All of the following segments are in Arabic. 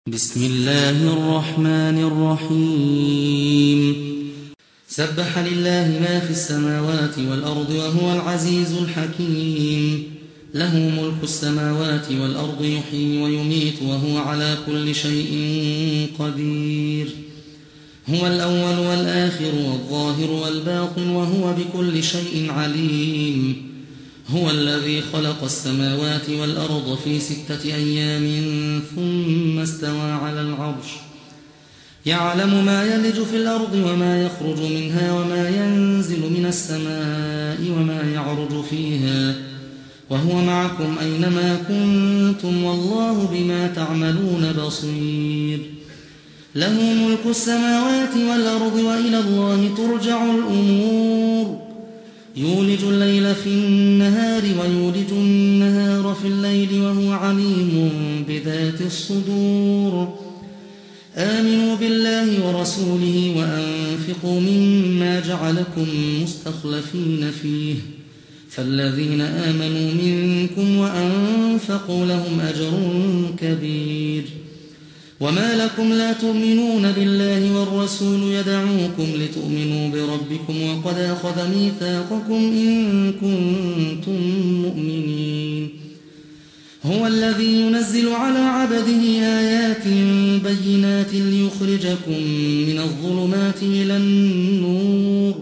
بسم الله الرحمن الرحيم سبح لله ما في السماوات والأرض وهو العزيز الحكيم له ملك السماوات والأرض يحيي ويميت وهو على كل شيء قدير هو الأول والآخر والظاهر والباطن وهو بكل شيء عليم هو الذي خلق السماوات والأرض في 6 أيام ثم استوى على العرش يعلم ما يلج في الأرض وما يخرج منها وما ينزل من السماء وما يعرج فيها وهو معكم أينما كنتم والله بما تعملون بصير له ملك السماوات والأرض وإلى الله ترجع الأمور يولج الليل في النهار ويولج النهار في الليل وهو عليم بذات الصدور آمنوا بالله ورسوله وأنفقوا مما جعلكم مستخلفين فيه فالذين آمنوا منكم وأنفقوا لهم أجر كبير وما لكم لا تؤمنون بالله والرسول يدعوكم لتؤمنوا بربكم وقد أخذ ميثاقكم إن كنتم مؤمنين هو الذي ينزل على عبده آيات بينات ليخرجكم من الظلمات إلى النور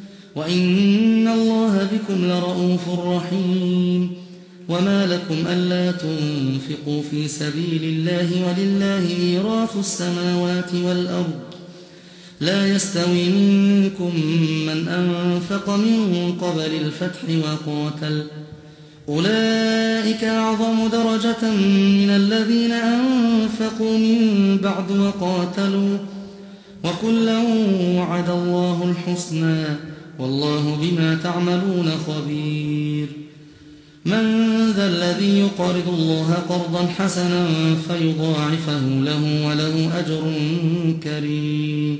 وإن الله بكم لرؤوف رحيم وما لكم ألا تنفقوا في سبيل الله ولله ميراث السماوات والأرض لا يستوي منكم من أنفق من قبل الفتح وقاتل أولئك أعظم درجة من الذين أنفقوا من بعد وقاتلوا وكلا وعد الله الحسنى والله بما تعملون خبير من ذا الذي يقرض الله قرضا حسنا فيضاعفه له وله أجر كريم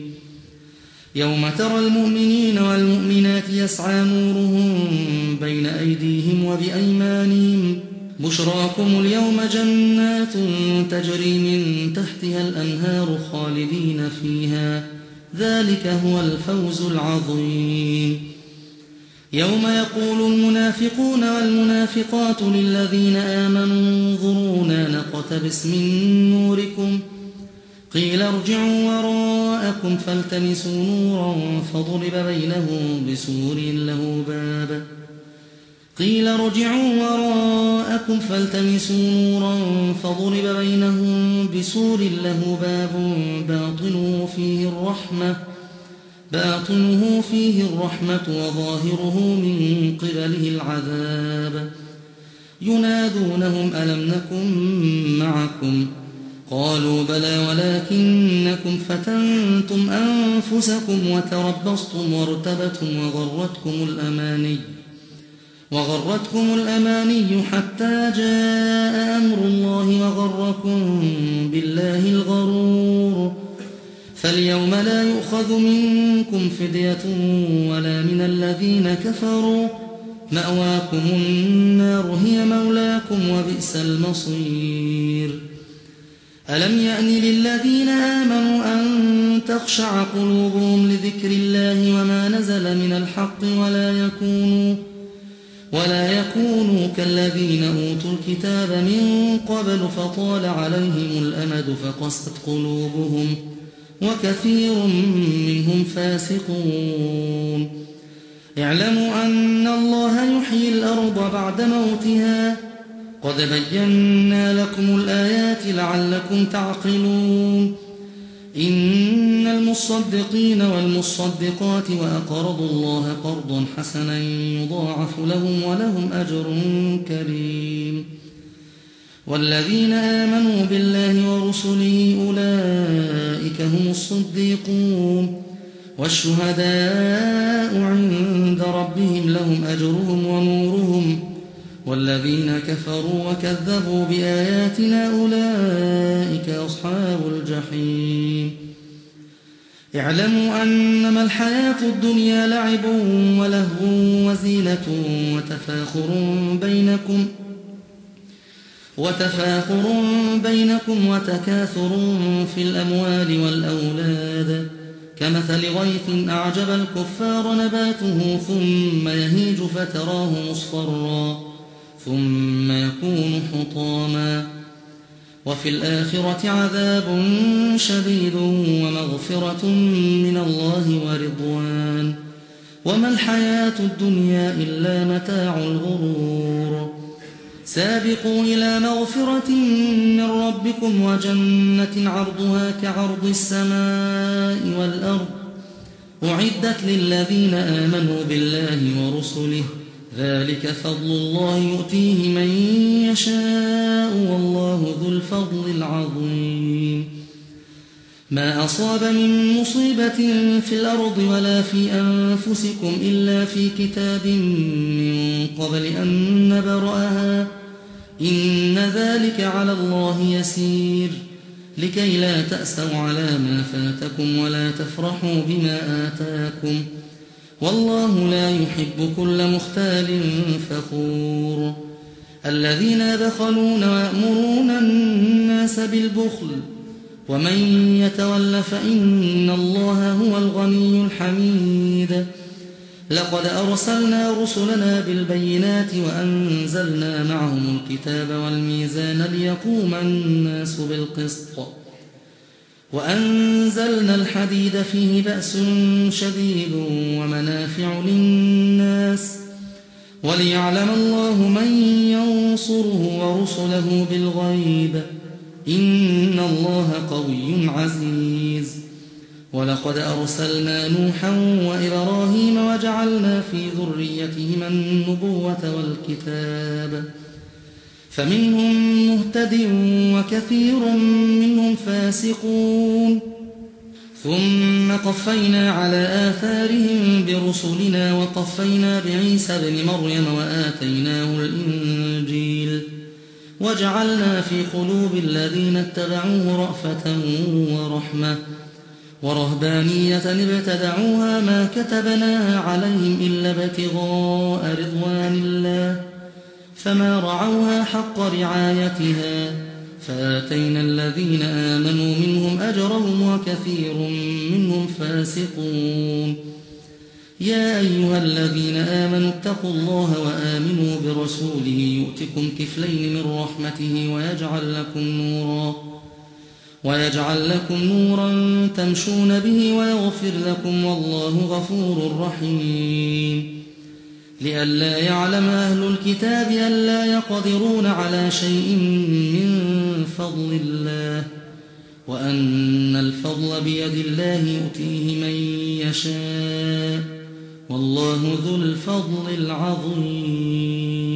يوم ترى المؤمنين والمؤمنات يسعى نورهم بين أيديهم وبأيمانهم بشراكم اليوم جنات تجري من تحتها الأنهار خالدين فيها ذلك هو الفوز العظيم يوم يقول المنافقون والمنافقات للذين آمنوا انظرونا نقتبس من نوركم قيل ارجعوا وراءكم فالتمسوا نورا فضرب بينهم بسور له باب قيل ارجعوا وراءكم فالتمسوا نورا فضرب بينهم بسور له باب باطنه فيه الرحمة وظاهره من قبله العذاب ينادونهم ألم نكن معكم قالوا بلى ولكنكم فتنتم أنفسكم وتربصتم وارتبتم وغرتكم الأماني حتى جاء أمر الله وغركم بالله الغرور فاليوم لا يؤخذ منكم فدية ولا من الذين كفروا مأواكم النار هي مولاكم وبئس المصير ألم يأن للذين آمنوا أن تخشع قلوبهم لذكر الله وما نزل من الحق ولا يكونوا كالذين أوتوا الكتاب من قبل فطال عليهم الأمد فقست قلوبهم وكثير منهم فاسقون اعلموا أن الله يحيي الأرض بعد موتها قد بينا لكم الآيات لعلكم تعقلون إن المصدقين والمصدقات وأقرضوا الله قرضا حسنا يضاعف لهم ولهم أجر كريم والذين آمنوا بالله ورسله أولئك هم الصديقون والشهداء عند ربهم لهم أجرهم ونورهم والذين كفروا وكذبوا بآياتنا أولئك أصحاب الجحيم اعلموا أنما الحياة الدنيا لعب ولهو وزينة وتفاخر بينكم وتكاثر في الأموال والأولاد كمثل غيث أعجب الكفار نباته ثم يهيج فتراه مصفرا ثم يكون حطاما وفي الآخرة عذاب شديد ومغفرة من الله ورضوان وما الحياة الدنيا إلا متاع الغرور سابقوا إلى مغفرة من ربكم وجنة عرضها كعرض السماء والأرض أعدت للذين آمنوا بالله ورسله ذلك فضل الله يؤتيه من يشاء والله ذو الفضل العظيم ما أصاب من مصيبة في الأرض ولا في أنفسكم إلا في كتاب من قبل أن نبرأها إن ذلك على الله يسير لكي لا تأسوا على ما فاتكم ولا تفرحوا بما آتاكم والله لا يحب كل مختال فخور الذين يبخلون ويأمرون الناس بالبخل ومن يتول فإن الله هو الغني الحميد لقد أرسلنا رسلنا بالبينات وأنزلنا معهم الكتاب والميزان ليقوم الناس بالقسط وأنزلنا الحديد فيه بأس شديد ومنافع للناس وليعلم الله من ينصره ورسله بالغيب إن الله قوي عزيز ولقد أرسلنا نوحا وإبراهيم وجعلنا في ذريتهما النبوة والكتاب فمنهم مهتد وكثير منهم فاسقون ثم قفينا على آثارهم برسلنا وقفينا بعيسى ابن مريم وآتيناه الإنجيل وجعلنا في قلوب الذين اتبعوه رأفة ورحمة ورهبانية ابتدعوها ما كتبناها عليهم إلا ابتغاء رضوان الله فما رعوها حق رعايتها فآتينا الذين آمنوا منهم أجرهم وكثير منهم فاسقون يا أيها الذين آمنوا اتقوا الله وآمنوا برسوله يؤتكم كفلين من رحمته ويجعل لكم نورا تمشون به ويغفر لكم والله غفور رحيم لئلا يعلم أهل الكتاب ألا يقدرون على شيء من فضل الله وأن الفضل بيد الله يؤتيه من يشاء والله ذو الفضل العظيم